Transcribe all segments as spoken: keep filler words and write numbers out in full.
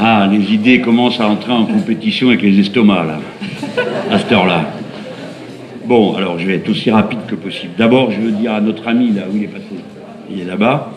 Ah, les idées commencent à entrer en compétition avec les estomacs, là, à cette heure-là. Bon, alors je vais être aussi rapide que possible. D'abord, je veux dire à notre ami, là, où il est passé, il est là-bas.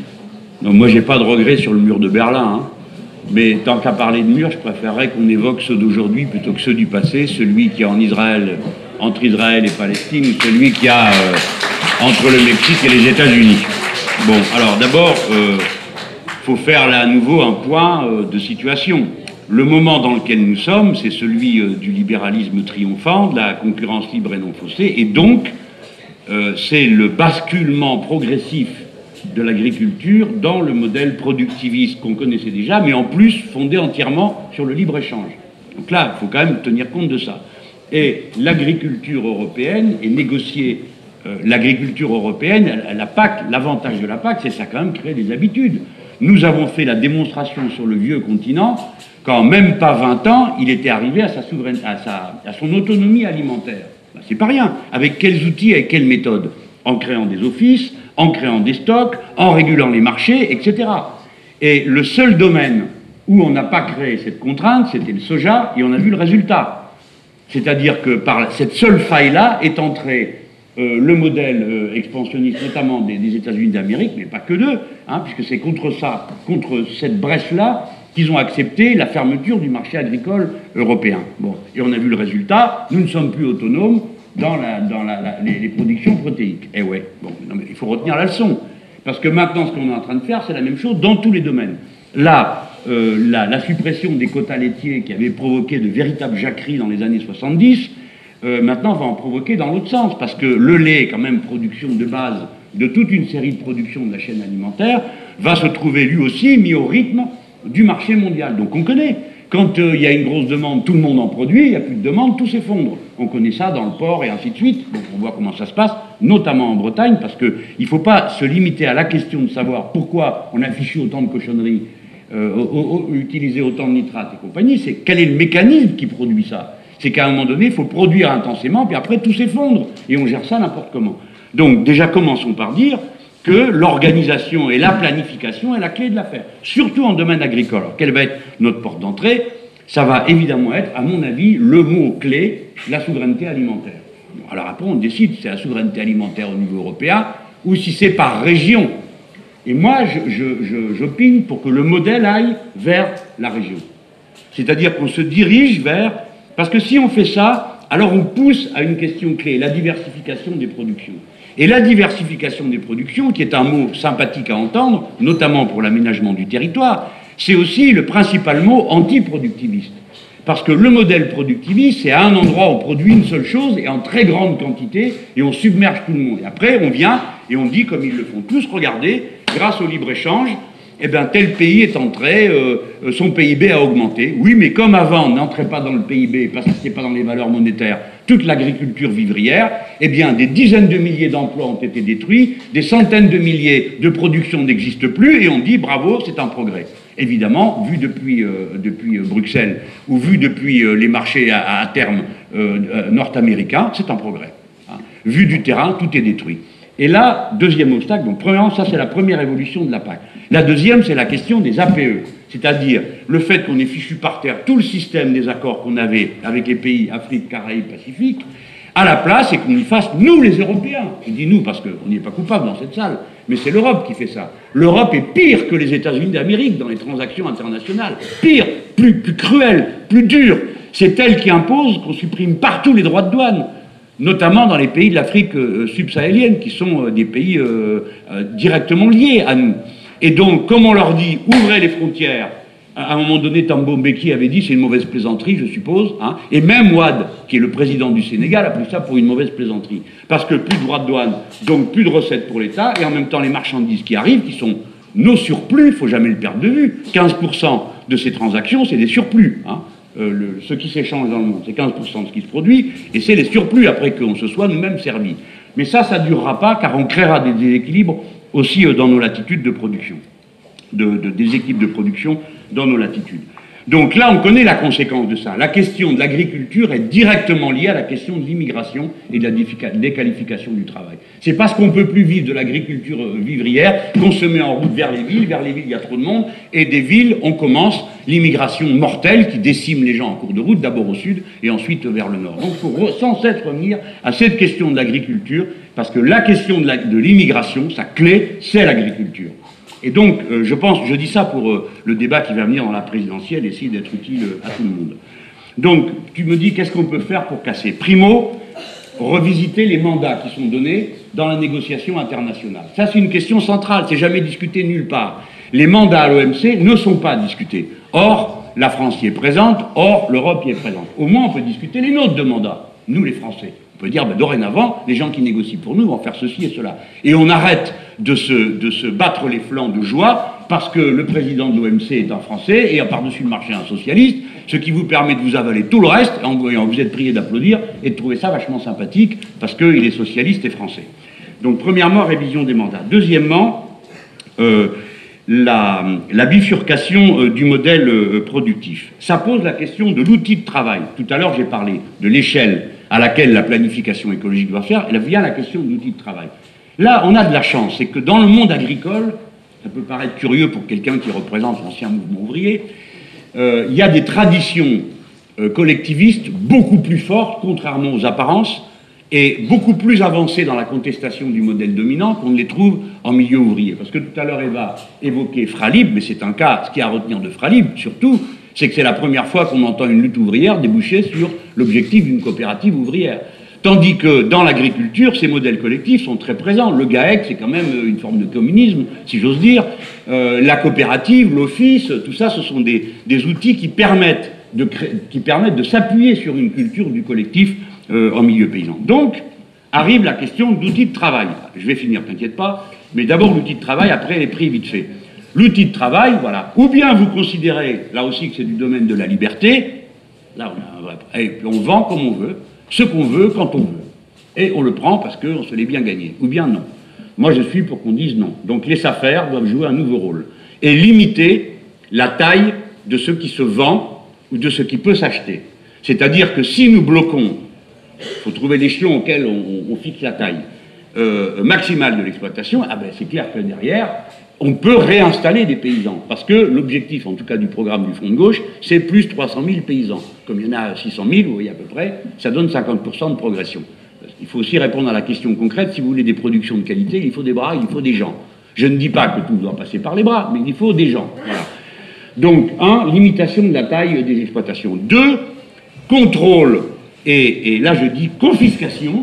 Donc moi, j'ai pas de regrets sur le mur de Berlin, hein. Mais tant qu'à parler de mur, je préférerais qu'on évoque ceux d'aujourd'hui plutôt que ceux du passé, celui qui est en Israël, entre Israël et Palestine, ou celui qui a euh, entre le Mexique et les États-Unis. Bon, alors d'abord, il euh, faut faire là à nouveau un point euh, de situation. Le moment dans lequel nous sommes, c'est celui euh, du libéralisme triomphant, de la concurrence libre et non faussée, et donc euh, c'est le basculement progressif de l'agriculture dans le modèle productiviste qu'on connaissait déjà, mais en plus fondé entièrement sur le libre-échange. Donc là, il faut quand même tenir compte de ça. Et l'agriculture européenne est négociée. Euh, l'agriculture européenne, la P A C, l'avantage de la P A C, c'est ça quand même créer des habitudes. Nous avons fait la démonstration sur le vieux continent qu'en même pas vingt ans, il était arrivé à, sa souveraineté, à, sa, à son autonomie alimentaire. Ben, c'est pas rien. Avec quels outils, avec quelles méthodes? En créant des offices, en créant des stocks, en régulant les marchés, et cetera. Et le seul domaine où on n'a pas créé cette contrainte, c'était le soja, et on a vu le résultat. C'est-à-dire que par cette seule faille-là est entré euh, le modèle euh, expansionniste, notamment des, des États-Unis d'Amérique, mais pas que d'eux, hein, puisque c'est contre ça, contre cette brèche-là, qu'ils ont accepté la fermeture du marché agricole européen. Bon, et on a vu le résultat, nous ne sommes plus autonomes dans, la, dans la, la, les, les productions protéiques. Eh ouais, bon, non, mais il faut retenir la leçon. Parce que maintenant, ce qu'on est en train de faire, c'est la même chose dans tous les domaines. Là, euh, la, la suppression des quotas laitiers qui avait provoqué de véritables jacqueries dans les années soixante-dix, euh, maintenant va en provoquer dans l'autre sens. Parce que le lait, quand même, production de base de toute une série de productions de la chaîne alimentaire, va se trouver lui aussi mis au rythme du marché mondial. Donc on connaît. Quand euh, il y a une grosse demande, tout le monde en produit, il n'y a plus de demande, tout s'effondre. On connaît ça dans le port et ainsi de suite. Donc on voit comment ça se passe, notamment en Bretagne, parce qu'il ne faut pas se limiter à la question de savoir pourquoi on a fichu autant de cochonneries, euh, au, au, utiliser autant de nitrates et compagnie, c'est quel est le mécanisme qui produit ça. C'est qu'à un moment donné, il faut produire intensément, puis après tout s'effondre, et on gère ça n'importe comment. Donc déjà commençons par dire que l'organisation et la planification est la clé de l'affaire, surtout en domaine agricole. Alors, quelle va être notre porte d'entrée? Ça va évidemment être, à mon avis, le mot-clé, la souveraineté alimentaire. Alors après, on décide si c'est la souveraineté alimentaire au niveau européen ou si c'est par région. Et moi, je, je, je, j'opine pour que le modèle aille vers la région. C'est-à-dire qu'on se dirige vers... Parce que si on fait ça, alors on pousse à une question clé, la diversification des productions. Et la diversification des productions, qui est un mot sympathique à entendre, notamment pour l'aménagement du territoire, c'est aussi le principal mot anti-productiviste. Parce que le modèle productiviste, c'est à un endroit on produit une seule chose et en très grande quantité et on submerge tout le monde. Et après, on vient et on dit, comme ils le font tous, regardez, grâce au libre-échange, eh bien, tel pays est entré, euh, son P I B a augmenté. Oui, mais comme avant, on n'entrait pas dans le P I B parce que ce n'était pas dans les valeurs monétaires, toute l'agriculture vivrière, eh bien, des dizaines de milliers d'emplois ont été détruits, des centaines de milliers de productions n'existent plus, et on dit, bravo, c'est un progrès. Évidemment, vu depuis, euh, depuis Bruxelles, ou vu depuis euh, les marchés à, à terme euh, euh, nord-américains, c'est un progrès. Hein. Vu du terrain, tout est détruit. Et là, deuxième obstacle, donc premièrement, ça c'est la première évolution de la P A C. La deuxième, c'est la question des A P E, c'est-à-dire le fait qu'on ait fichu par terre tout le système des accords qu'on avait avec les pays Afrique, Caraïbes, Pacifique, à la place, et qu'on y fasse, nous les Européens. Je dis nous parce qu'on n'y est pas coupable dans cette salle, mais c'est l'Europe qui fait ça. L'Europe est pire que les États-Unis d'Amérique dans les transactions internationales. Pire, plus, plus cruelle, plus dure. C'est elle qui impose qu'on supprime partout les droits de douane, notamment dans les pays de l'Afrique euh, subsahélienne, qui sont euh, des pays euh, euh, directement liés à nous. Et donc, comme on leur dit, ouvrez les frontières, à un moment donné, Thabo Mbeki avait dit, c'est une mauvaise plaisanterie, je suppose, hein, et même Wade, qui est le président du Sénégal, a pris ça pour une mauvaise plaisanterie. Parce que plus de droits de douane, donc plus de recettes pour l'État, et en même temps, les marchandises qui arrivent, qui sont nos surplus, il ne faut jamais le perdre de vue, quinze pour cent de ces transactions, c'est des surplus, hein. Euh, le, ce qui s'échange dans le monde, c'est quinze pour cent de ce qui se produit, et c'est les surplus après qu'on se soit nous-mêmes servis. Mais ça, ça ne durera pas, car on créera des déséquilibres aussi euh, dans nos latitudes de production, de, de, des équipes de production dans nos latitudes. Donc là, on connaît la conséquence de ça. La question de l'agriculture est directement liée à la question de l'immigration et de la déqualification du travail. C'est parce qu'on ne peut plus vivre de l'agriculture vivrière qu'on se met en route vers les villes. Vers les villes, il y a trop de monde. Et des villes, on commence l'immigration mortelle qui décime les gens en cours de route, d'abord au sud et ensuite vers le nord. Donc il faut sans cesse revenir à cette question de l'agriculture, parce que la question de l'immigration, sa clé, c'est l'agriculture. Et donc, euh, je pense, je dis ça pour euh, le débat qui va venir dans la présidentielle, essayer d'être utile à tout le monde. Donc, tu me dis, qu'est-ce qu'on peut faire pour casser? Primo, revisiter les mandats qui sont donnés dans la négociation internationale. Ça, c'est une question centrale, c'est jamais discuté nulle part. Les mandats à l'O M C ne sont pas discutés. Or, la France y est présente, or, l'Europe y est présente. Au moins, on peut discuter les nôtres de mandats, nous les Français. On peut dire, ben, dorénavant, les gens qui négocient pour nous vont faire ceci et cela. Et on arrête de se, de se battre les flancs de joie parce que le président de l'O M C est un Français et par-dessus le marché un socialiste, ce qui vous permet de vous avaler tout le reste, et vous êtes prié d'applaudir et de trouver ça vachement sympathique parce qu'il est socialiste et français. Donc, premièrement, révision des mandats. Deuxièmement, euh, la, la bifurcation euh, du modèle euh, productif. Ça pose la question de l'outil de travail. Tout à l'heure, j'ai parlé de l'échelle à laquelle la planification écologique doit faire, et là vient la question de l'outil de travail. Là, on a de la chance, c'est que dans le monde agricole, ça peut paraître curieux pour quelqu'un qui représente l'ancien mouvement ouvrier, euh, il y a des traditions euh, collectivistes beaucoup plus fortes, contrairement aux apparences, et beaucoup plus avancées dans la contestation du modèle dominant qu'on ne les trouve en milieu ouvrier. Parce que tout à l'heure, Eva évoquait Fralib, mais c'est un cas, ce qu'il y a à retenir de Fralib, surtout, c'est que c'est la première fois qu'on entend une lutte ouvrière déboucher sur l'objectif d'une coopérative ouvrière. Tandis que dans l'agriculture, ces modèles collectifs sont très présents. Le GAEC, c'est quand même une forme de communisme, si j'ose dire. Euh, la coopérative, l'office, tout ça, ce sont des, des outils qui permettent de, créer, qui permettent de s'appuyer sur une culture du collectif euh, en milieu paysan. Donc, arrive la question d'outils de travail. Je vais finir, t'inquiète pas, mais d'abord l'outil de travail, après les prix vite fait. L'outil de travail, voilà. Ou bien vous considérez, là aussi, que c'est du domaine de la liberté. Là, on a un vrai... Et puis on vend comme on veut, ce qu'on veut, quand on veut. Et on le prend parce qu'on se l'est bien gagné. Ou bien non. Moi, je suis pour qu'on dise non. Donc les affaires doivent jouer un nouveau rôle. Et limiter la taille de ce qui se vend ou de ce qui peut s'acheter. C'est-à-dire que si nous bloquons, il faut trouver l'échelon auquel on, on fixe la taille euh, maximale de l'exploitation, ah ben, c'est clair que derrière... on peut réinstaller des paysans, parce que l'objectif, en tout cas du programme du Front de gauche, c'est plus trois cent mille paysans. Comme il y en a six cent mille, vous voyez à peu près, ça donne cinquante pour cent de progression. Il faut aussi répondre à la question concrète, si vous voulez des productions de qualité, il faut des bras, il faut des gens. Je ne dis pas que tout doit passer par les bras, mais il faut des gens. Voilà. Donc, un, limitation de la taille des exploitations. Deux, contrôle, et, et là je dis confiscation,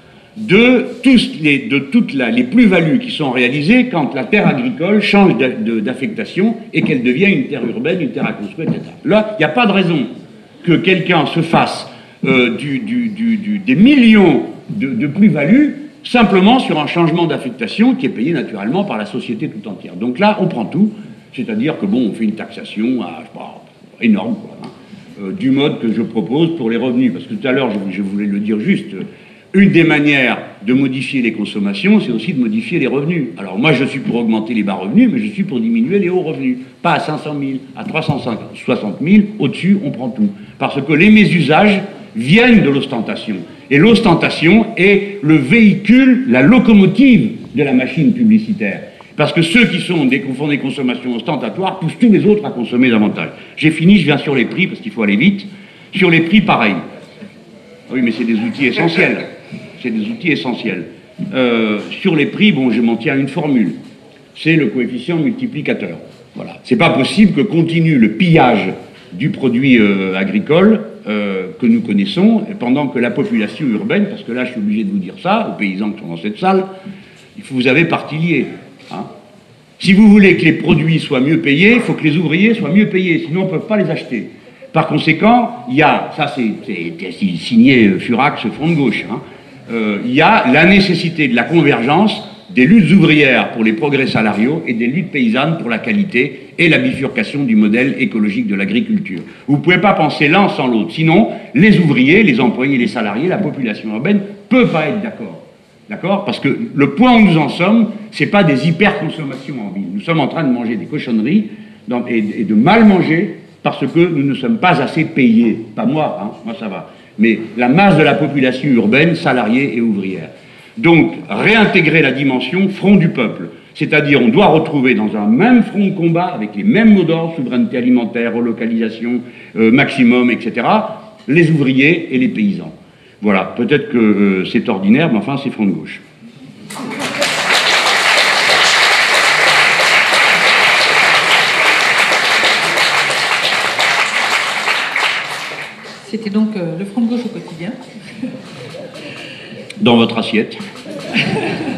de, tous les, de toutes la, les plus-values qui sont réalisées quand la terre agricole change d'affectation et qu'elle devient une terre urbaine, une terre à construire, et cetera. Là, il n'y a pas de raison que quelqu'un se fasse euh, du, du, du, du, des millions de, de plus-values simplement sur un changement d'affectation qui est payé naturellement par la société tout entière. Donc là, on prend tout, c'est-à-dire que bon, on fait une taxation à, je sais pas, énorme, quoi, hein, euh, du mode que je propose pour les revenus. Parce que tout à l'heure, je, je voulais le dire juste... Une des manières de modifier les consommations, c'est aussi de modifier les revenus. Alors moi, je suis pour augmenter les bas revenus, mais je suis pour diminuer les hauts revenus. Pas à cinq cent mille, à trois cent soixante mille, au-dessus, on prend tout. Parce que les mésusages viennent de l'ostentation. Et l'ostentation est le véhicule, la locomotive de la machine publicitaire. Parce que ceux qui sont des, font des consommations ostentatoires poussent tous les autres à consommer davantage. J'ai fini, je viens sur les prix, parce qu'il faut aller vite. Sur les prix, pareil. Oui, mais c'est des outils essentiels. C'est des outils essentiels. Euh, sur les prix, bon, je m'en tiens à une formule. C'est le coefficient multiplicateur. Voilà. C'est pas possible que continue le pillage du produit euh, agricole euh, que nous connaissons, pendant que la population urbaine, parce que là, je suis obligé de vous dire ça, aux paysans qui sont dans cette salle, il faut, vous avez partie liée. Hein. Si vous voulez que les produits soient mieux payés, il faut que les ouvriers soient mieux payés, sinon on ne peut pas les acheter. Par conséquent, il y a, ça c'est signé Furax, Front de gauche, hein, euh, il y a la nécessité de la convergence des luttes ouvrières pour les progrès salariaux et des luttes paysannes pour la qualité et la bifurcation du modèle écologique de l'agriculture. Vous ne pouvez pas penser l'un sans l'autre, sinon les ouvriers, les employés, les salariés, la population urbaine ne peuvent pas être d'accord. D'accord? Parce que le point où nous en sommes, ce n'est pas des hyper-consommations en ville. Nous sommes en train de manger des cochonneries et de mal manger, parce que nous ne sommes pas assez payés. Pas moi, hein, moi ça va. Mais la masse de la population urbaine, salariée et ouvrière. Donc, réintégrer la dimension front du peuple. C'est-à-dire, on doit retrouver dans un même front de combat, avec les mêmes mots d'ordre, souveraineté alimentaire, relocalisation, euh, maximum, et cetera, les ouvriers et les paysans. Voilà, peut-être que euh, c'est ordinaire, mais enfin, c'est front de gauche. C'était donc euh, le front de gauche au quotidien. Dans votre assiette.